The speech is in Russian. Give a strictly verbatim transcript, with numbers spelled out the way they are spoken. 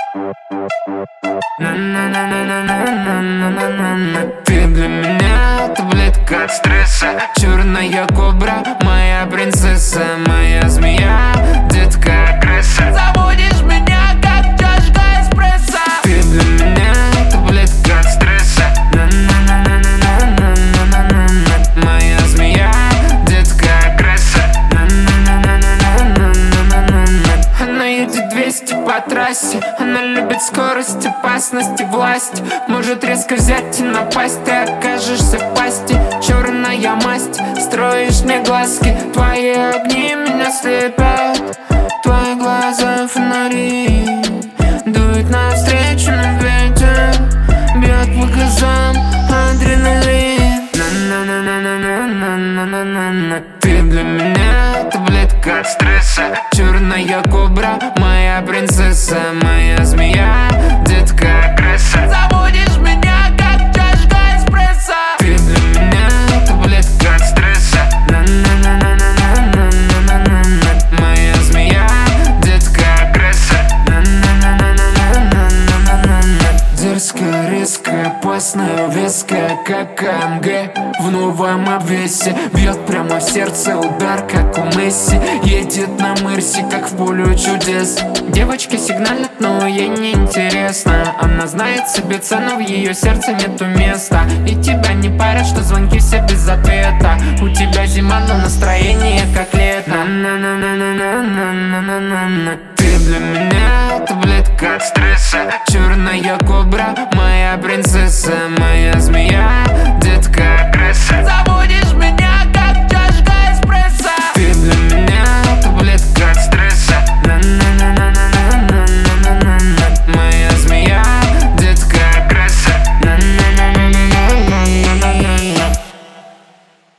Ты для меня таблетка от стресса, черная кобра, моя принцесса, моя змея, детка агрессор. Забудешь меня, как чашка эспрессо. Ты для меня таблетка от стресса, моя змея, детка агрессор. Она едет двести по трассе, она любит скорость, опасность и власть. Может резко взять и напасть, ты окажешься в пасти. Черная масть, строишь мне глазки, твои огни меня слепят. Твои глаза фонари, дует навстречу нам ветер, бьет по глазам адреналин. На-на-на-на-на-на-на-на-на. Ты для меня таблетка от стресса, черная кобра, моя принцесса, моя змея, детка агрессор. Забудешь меня, как чашка эспрессо. Ты для меня таблетка от стресса, на-на-на-на-на-на-на-на-на. Моя змея, детка агрессор. На-на-на-на-на-на-на-на-на. Дерзкая, резкая, опасная, веская, как АМГ в новом обвесе. Бьет прямо в сердце удар, как у Месси. Едет на Мерси, как в поле чудес. Девочки сигналят, но ей не интересно. Она знает себе цену, в ее сердце нету места. И тебя не парят, что звонки все без ответа. У тебя зима, но настроение как лето. На-на-на-на-на-на-на-на-на. Ты для меня таблетка от стресса, черная кобра, моя принцесса, моя змея, детка агрессор. Забудешь меня.